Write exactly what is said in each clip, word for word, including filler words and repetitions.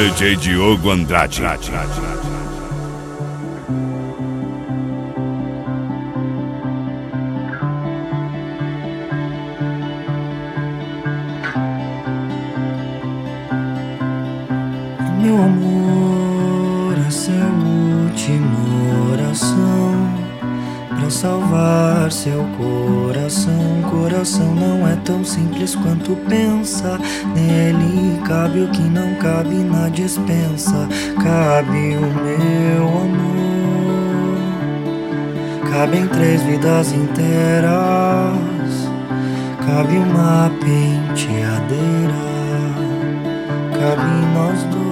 D J Diogo Andrade. Meu amor, essa é a última oração pra salvar seu coração. Coração não é tão simples quanto pensa. Nele cabe o que não cabe na despensa. Cabe o meu amor, cabem três vidas inteiras. Cabe uma penteadeira, cabe nós dois.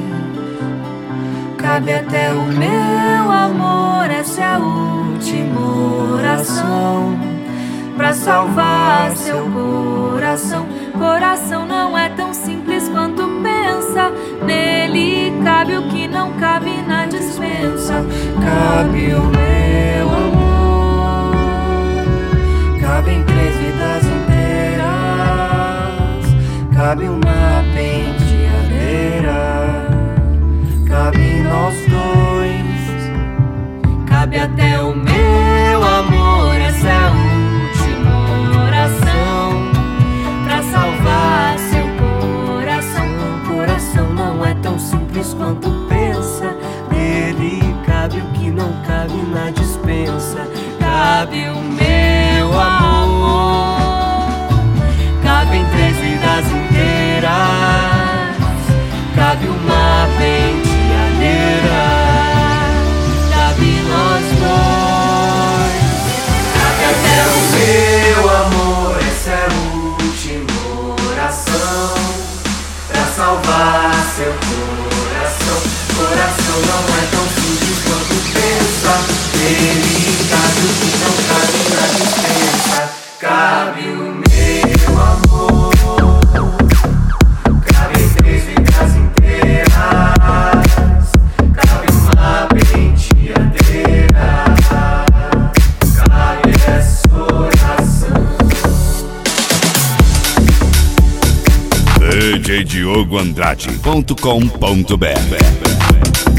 Cabe até o meu amor, essa é a última oração pra salvar seu coração. Coração não é tão simples quanto pensa. Nele cabe o que não cabe na dispensa. Cabe o meu amor, cabem três vidas inteiras. Cabe uma penteadeira, cabe nós dois. Cabe até o meu amor, essa é a última oração pra salvar seu coração. Coração não é tão simples quanto pensa. Nele cabe o que não cabe na dispensa. Cabe o meu amor, cabem três vidas inteiras. Cabe uma penteadeira, cabe nós dois. Cabe até o meu amor, essa é a última oração pra salvar seu coração. Coração não é tão simples quanto pensa. Nele cabe o que não cabe na dispensa. Cabe o meu amor, cabem três vidas inteiras. Cabe uma penteadeira, cabe essa oração. D J Diogo Andrade ponto com ponto B R